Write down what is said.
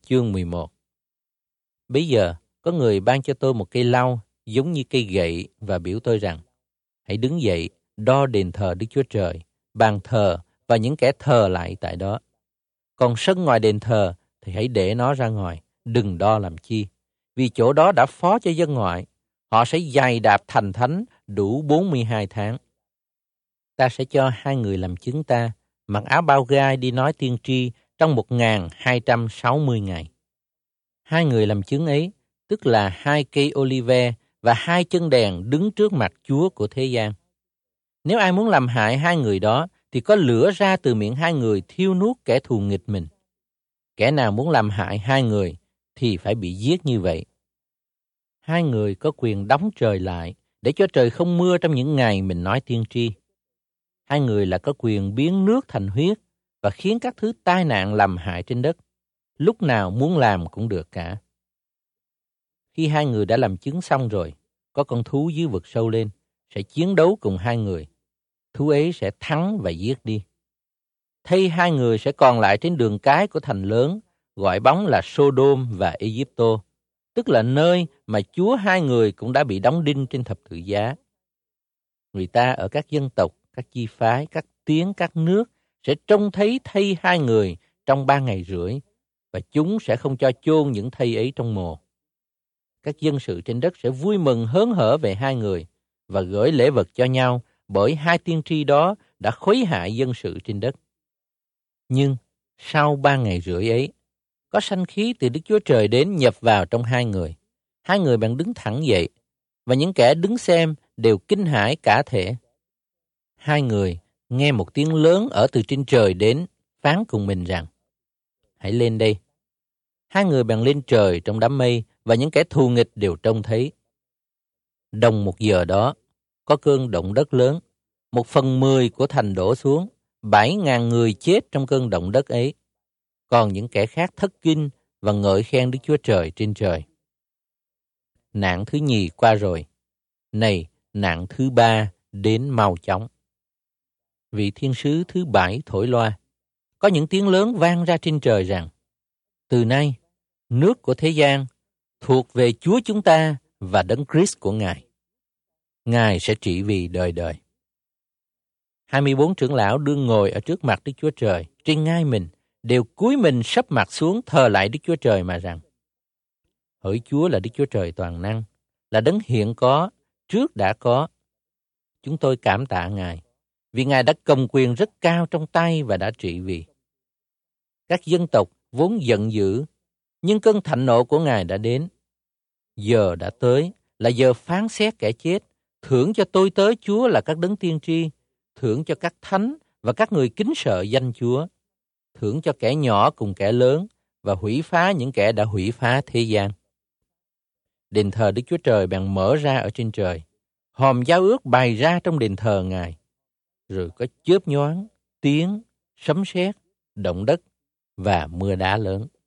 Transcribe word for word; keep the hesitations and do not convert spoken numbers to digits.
chương mười một. Bây giờ, có người ban cho tôi một cây lau giống như cây gậy và biểu tôi rằng, hãy đứng dậy, đo đền thờ Đức Chúa Trời, bàn thờ và những kẻ thờ lại tại đó. Còn sân ngoài đền thờ thì hãy để nó ra ngoài, đừng đo làm chi, vì chỗ đó đã phó cho dân ngoại. Họ sẽ giày đạp thành thánh đủ bốn mươi hai tháng. Ta sẽ cho hai người làm chứng ta, mặc áo bao gai đi nói tiên tri trong một nghìn hai trăm sáu mươi ngày. Hai người làm chứng ấy, tức là hai cây olive và hai chân đèn đứng trước mặt Chúa của thế gian. Nếu ai muốn làm hại hai người đó, thì có lửa ra từ miệng hai người thiêu nuốt kẻ thù nghịch mình. Kẻ nào muốn làm hại hai người, thì phải bị giết như vậy. Hai người có quyền đóng trời lại, để cho trời không mưa trong những ngày mình nói tiên tri. Hai người là có quyền biến nước thành huyết, và khiến các thứ tai nạn làm hại trên đất. Lúc nào muốn làm cũng được cả. Khi hai người đã làm chứng xong rồi, có con thú dưới vực sâu lên, sẽ chiến đấu cùng hai người. Thú ấy sẽ thắng và giết đi. Thây hai người sẽ còn lại trên đường cái của thành lớn, gọi bóng là Sodom và Egypto, tức là nơi mà Chúa hai người cũng đã bị đóng đinh trên thập tự giá. Người ta ở các dân tộc, các chi phái, các tiếng, các nước sẽ trông thấy thây hai người trong ba ngày rưỡi, và chúng sẽ không cho chôn những thây ấy trong mồ. Các dân sự trên đất sẽ vui mừng hớn hở về hai người và gửi lễ vật cho nhau, bởi hai tiên tri đó đã khuấy hại dân sự trên đất. Nhưng sau ba ngày rưỡi ấy, có sanh khí từ Đức Chúa Trời đến nhập vào trong hai người. Hai người bèn đứng thẳng dậy, và những kẻ đứng xem đều kinh hãi cả thể. Hai người nghe một tiếng lớn ở từ trên trời đến, phán cùng mình rằng, hãy lên đây. Hai người bèn lên trời trong đám mây, và những kẻ thù nghịch đều trông thấy. Đồng một giờ đó, có cơn động đất lớn, một phần mười của thành đổ xuống, bảy ngàn người chết trong cơn động đất ấy. Còn những kẻ khác thất kinh và ngợi khen Đức Chúa Trời trên trời. Nạn thứ nhì qua rồi, này nạn thứ ba đến mau chóng. Vị thiên sứ thứ bảy thổi loa, có những tiếng lớn vang ra trên trời rằng, từ nay, nước của thế gian thuộc về Chúa chúng ta và Đấng Christ của Ngài. Ngài sẽ trị vì đời đời. hai mươi bốn trưởng lão đương ngồi ở trước mặt Đức Chúa Trời, trên ngai mình, đều cúi mình sấp mặt xuống thờ lại Đức Chúa Trời mà rằng, hỡi Chúa là Đức Chúa Trời toàn năng, là Đấng hiện có, trước đã có. Chúng tôi cảm tạ Ngài, vì Ngài đã cầm quyền rất cao trong tay và đã trị vì. Các dân tộc vốn giận dữ, nhưng cơn thạnh nộ của Ngài đã đến. Giờ đã tới là giờ phán xét kẻ chết, thưởng cho tôi tớ Chúa là các đấng tiên tri, thưởng cho các thánh và các người kính sợ danh Chúa, thưởng cho kẻ nhỏ cùng kẻ lớn, và hủy phá những kẻ đã hủy phá thế gian. Đền thờ Đức Chúa Trời bèn mở ra ở trên trời, hòm giao ước bày ra trong đền thờ Ngài. Rồi có chớp nhoáng, tiếng, sấm sét, động đất và mưa đá lớn.